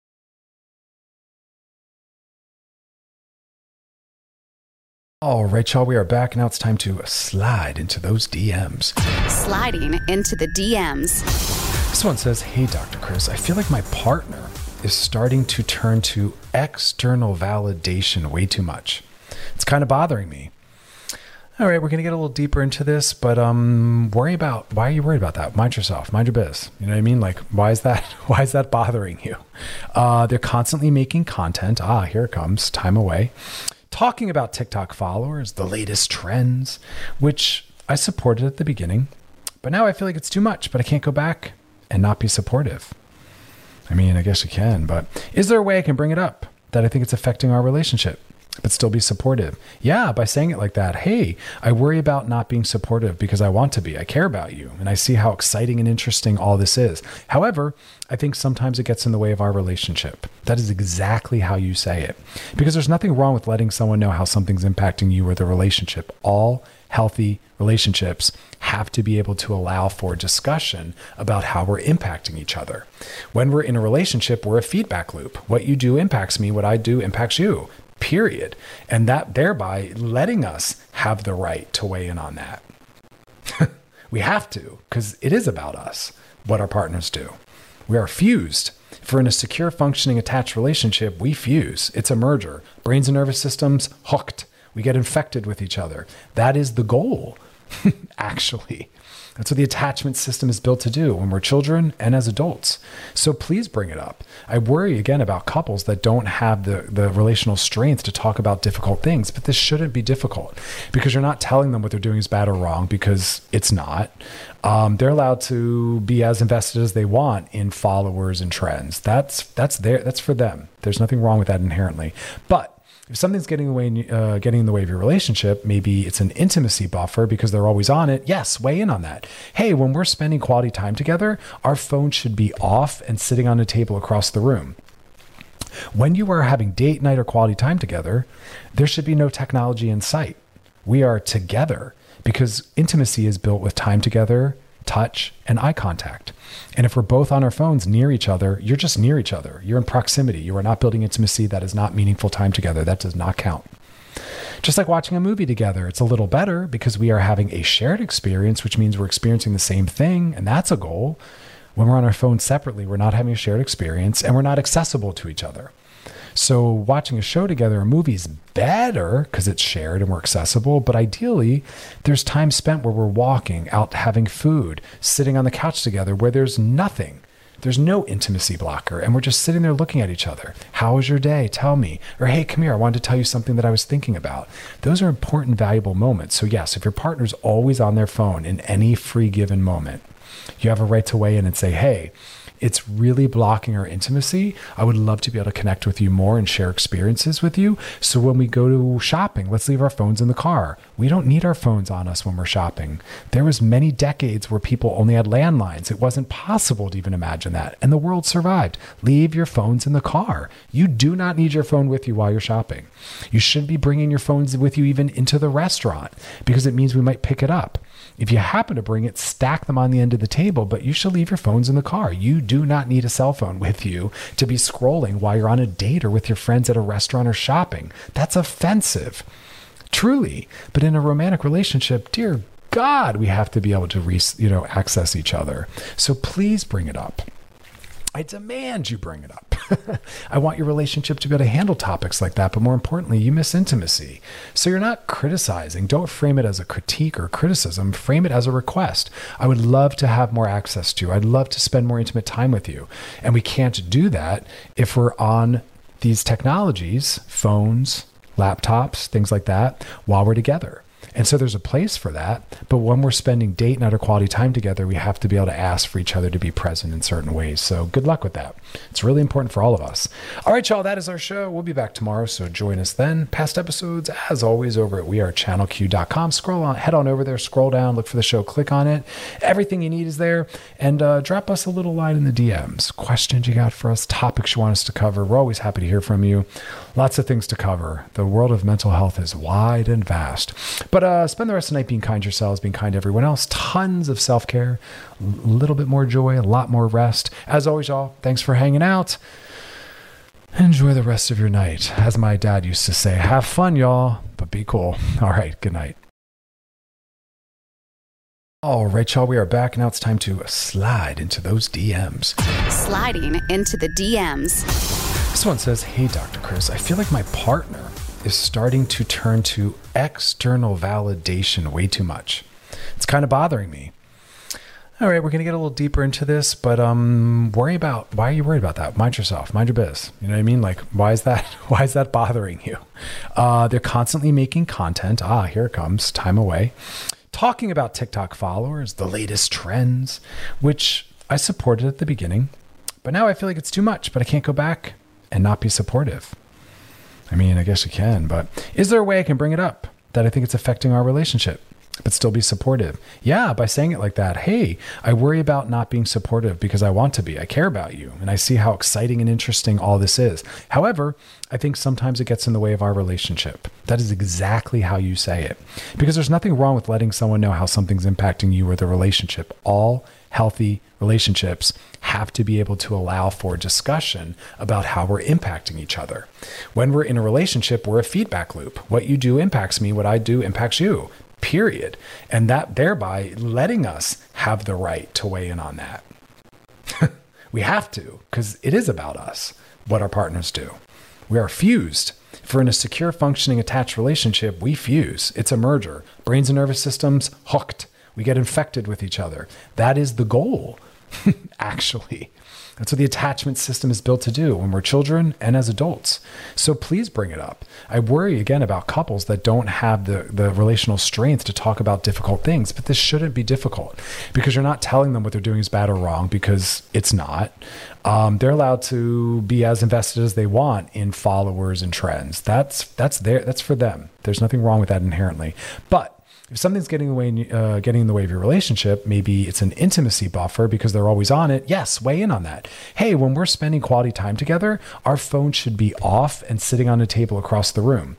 All right, y'all, we are back. Now it's time to slide into those DMs. Sliding into the DMs. This one says, hey, Dr. Chris, I feel like my partner is starting to turn to external validation way too much. It's kind of bothering me. All right, we're going to get a little deeper into this, but why are you worried about that? Mind yourself, mind your biz. You know what I mean? Like, why is that bothering you? They're constantly making content. Here it comes, time away. Talking about TikTok followers, the latest trends, which I supported at the beginning, but now I feel like it's too much, but I can't go back and not be supportive. I mean, I guess you can, but is there a way I can bring it up that I think it's affecting our relationship? But still be supportive. Yeah, by saying it like that. Hey, I worry about not being supportive because I want to be. I care about you. And I see how exciting and interesting all this is. However, I think sometimes it gets in the way of our relationship. That is exactly how you say it. Because there's nothing wrong with letting someone know how something's impacting you or the relationship. All healthy relationships have to be able to allow for discussion about how we're impacting each other. When we're in a relationship, we're a feedback loop. What you do impacts me. What I do impacts you. Period. And that thereby letting us have the right to weigh in on that. We have to, because it is about us, what our partners do. We are fused. If we're in a secure, functioning, attached relationship, we fuse. It's a merger. Brains and nervous systems hooked. We get infected with each other. That is the goal, actually. That's what the attachment system is built to do when we're children and as adults. So please bring it up. I worry again about couples that don't have the relational strength to talk about difficult things, but this shouldn't be difficult because you're not telling them what they're doing is bad or wrong because it's not. They're allowed to be as invested as they want in followers and trends. That's for them. There's nothing wrong with that inherently. But if something's getting in the way of your relationship, maybe it's an intimacy buffer because they're always on it. Yes, weigh in on that. Hey, when we're spending quality time together, our phone should be off and sitting on a table across the room. When you are having date night or quality time together, there should be no technology in sight. We are together because intimacy is built with time together, touch, and eye contact. And if we're both on our phones near each other, you're just near each other. You're in proximity. You are not building intimacy. That is not meaningful time together. That does not count. Just like watching a movie together, it's a little better because we are having a shared experience, which means we're experiencing the same thing. And that's a goal. When we're on our phones separately, we're not having a shared experience and we're not accessible to each other. So watching a show together, a movie is better because it's shared and we're accessible. But ideally, there's time spent where we're walking, out having food, sitting on the couch together where there's nothing. There's no intimacy blocker. And we're just sitting there looking at each other. How was your day? Tell me. Or, hey, come here. I wanted to tell you something that I was thinking about. Those are important, valuable moments. So yes, if your partner's always on their phone in any free given moment, you have a right to weigh in and say, hey, it's really blocking our intimacy. I would love to be able to connect with you more and share experiences with you. So when we go to shopping, let's leave our phones in the car. We don't need our phones on us when we're shopping. There was many decades where people only had landlines. It wasn't possible to even imagine that. And the world survived. Leave your phones in the car. You do not need your phone with you while you're shopping. You shouldn't be bringing your phones with you even into the restaurant because it means we might pick it up. If you happen to bring it, stack them on the end of the table, but you should leave your phones in the car. You do not need a cell phone with you to be scrolling while you're on a date or with your friends at a restaurant or shopping. That's offensive, truly. But in a romantic relationship, dear God, we have to be able to access each other. So please bring it up. I demand you bring it up. I want your relationship to be able to handle topics like that, but more importantly, you miss intimacy. So you're not criticizing. Don't frame it as a critique or criticism. Frame it as a request. I would love to have more access to you. I'd love to spend more intimate time with you. And we can't do that if we're on these technologies, phones, laptops, things like that, while we're together. And so there's a place for that. But when we're spending date night or quality time together, we have to be able to ask for each other to be present in certain ways. So good luck with that. It's really important for all of us. All right, y'all, that is our show. We'll be back tomorrow, so join us then. Past episodes, as always, over at wearechannelq.com. Scroll on, head on over there, scroll down, look for the show, click on it. Everything you need is there. And drop us a little line in the DMs. Questions you got for us, topics you want us to cover. We're always happy to hear from you. Lots of things to cover. The world of mental health is wide and vast. But spend the rest of the night being kind to yourselves, being kind to everyone else. Tons of self-care, a little bit more joy, a lot more rest. As always, y'all, thanks for hanging out. Enjoy the rest of your night. As my dad used to say, have fun, y'all, but be cool. All right, good night. All right, y'all, we are back. Now it's time to slide into those DMs. Sliding into the DMs. This one says, hey, Dr. Chris, I feel like my partner is starting to turn to external validation way too much. It's kind of bothering me. All right, we're going to get a little deeper into this, but why are you worried about that? Mind yourself, mind your biz. You know what I mean? Like, why is that bothering you? They're constantly making content. Here it comes, time away. Talking about TikTok followers, the latest trends, which I supported at the beginning, but now I feel like it's too much, but I can't go back and not be supportive. I mean, I guess you can, but is there a way I can bring it up that I think it's affecting our relationship, but still be supportive? Yeah, by saying it like that. Hey, I worry about not being supportive because I want to be. I care about you, and I see how exciting and interesting all this is. However, I think sometimes it gets in the way of our relationship. That is exactly how you say it, because there's nothing wrong with letting someone know how something's impacting you or the relationship. All healthy relationships have to be able to allow for discussion about how we're impacting each other. When we're in a relationship, we're a feedback loop. What you do impacts me. What I do impacts you, period. And that thereby letting us have the right to weigh in on that. We have to, because it is about us, what our partners do. We are fused. If we're in a secure, functioning, attached relationship, we fuse. It's a merger. Brains and nervous systems hooked. We get infected with each other. That is the goal, actually. That's what the attachment system is built to do when we're children and as adults. So please bring it up. I worry again about couples that don't have the relational strength to talk about difficult things, but this shouldn't be difficult because you're not telling them what they're doing is bad or wrong, because it's not. They're allowed to be as invested as they want in followers and trends. That's for them. There's nothing wrong with that inherently. But if something's getting in the way of your relationship, maybe it's an intimacy buffer because they're always on it. Yes, weigh in on that. Hey, when we're spending quality time together, our phone should be off and sitting on a table across the room.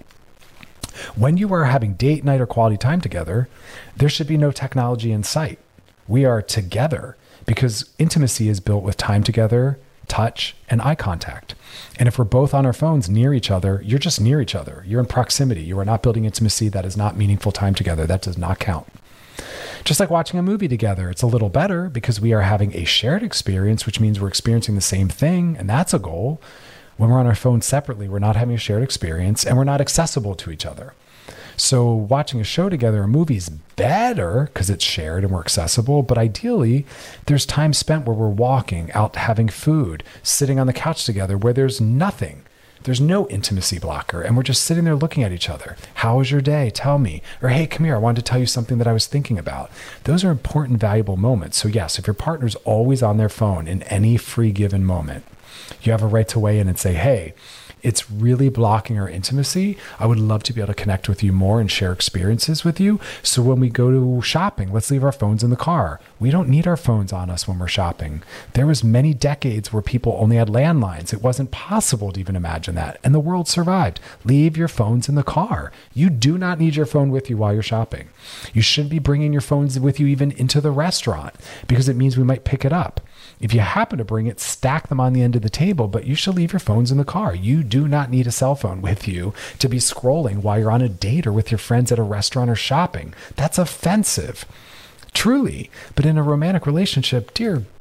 When you are having date night or quality time together, there should be no technology in sight. We are together because intimacy is built with time together, touch, and eye contact. And if we're both on our phones near each other, you're just near each other. You're in proximity. You are not building intimacy. That is not meaningful time together. That does not count. Just like watching a movie together, it's a little better because we are having a shared experience, which means we're experiencing the same thing. And that's a goal. When we're on our phones separately, we're not having a shared experience and we're not accessible to each other. So watching a show together, a movie is better because it's shared and we're accessible. But ideally, there's time spent where we're walking, out having food, sitting on the couch together where there's nothing. There's no intimacy blocker. And we're just sitting there looking at each other. How was your day? Tell me. Or, hey, come here. I wanted to tell you something that I was thinking about. Those are important, valuable moments. So yes, if your partner's always on their phone in any free given moment, you have a right to weigh in and say, hey, it's really blocking our intimacy. I would love to be able to connect with you more and share experiences with you. So when we go to shopping, let's leave our phones in the car. We don't need our phones on us when we're shopping. There was many decades where people only had landlines. It wasn't possible to even imagine that. And the world survived. Leave your phones in the car. You do not need your phone with you while you're shopping. You shouldn't be bringing your phones with you even into the restaurant because it means we might pick it up. If you happen to bring it, stack them on the end of the table, but you should leave your phones in the car. You do not need a cell phone with you to be scrolling while you're on a date or with your friends at a restaurant or shopping. That's offensive, truly. But in a romantic relationship, dear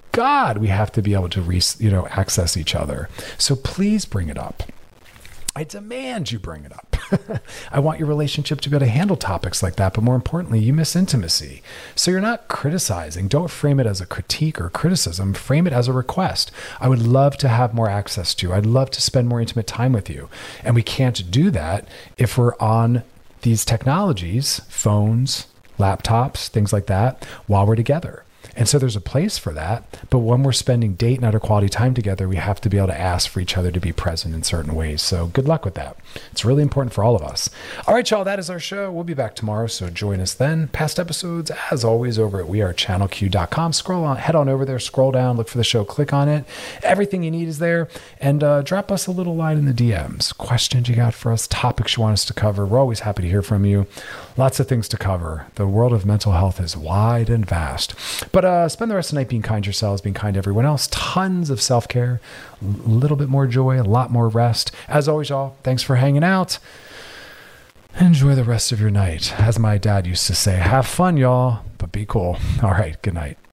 God, we have to be able to access each other. So please bring it up. I demand you bring it up. I want your relationship to be able to handle topics like that, but more importantly, you miss intimacy. So you're not criticizing. Don't frame it as a critique or criticism. Frame it as a request. I would love to have more access to you. I'd love to spend more intimate time with you. And we can't do that if we're on these technologies, phones, laptops, things like that, while we're together. And so there's a place for that. But when we're spending date and utter quality time together, we have to be able to ask for each other to be present in certain ways. So good luck with that. It's really important for all of us. All right, y'all, that is our show. We'll be back tomorrow, so join us then. Past episodes, as always, over at wearechannelq.com. Scroll on, head on over there, scroll down, look for the show, click on it. Everything you need is there. And drop us a little line in the DMs. Questions you got for us, topics you want us to cover. We're always happy to hear from you. Lots of things to cover. The world of mental health is wide and vast. But spend the rest of the night being kind to yourselves, being kind to everyone else. Tons of self-care, a little bit more joy, a lot more rest. As always, y'all, thanks for hanging out. Enjoy the rest of your night. As my dad used to say, have fun, y'all, but be cool. All right, good night.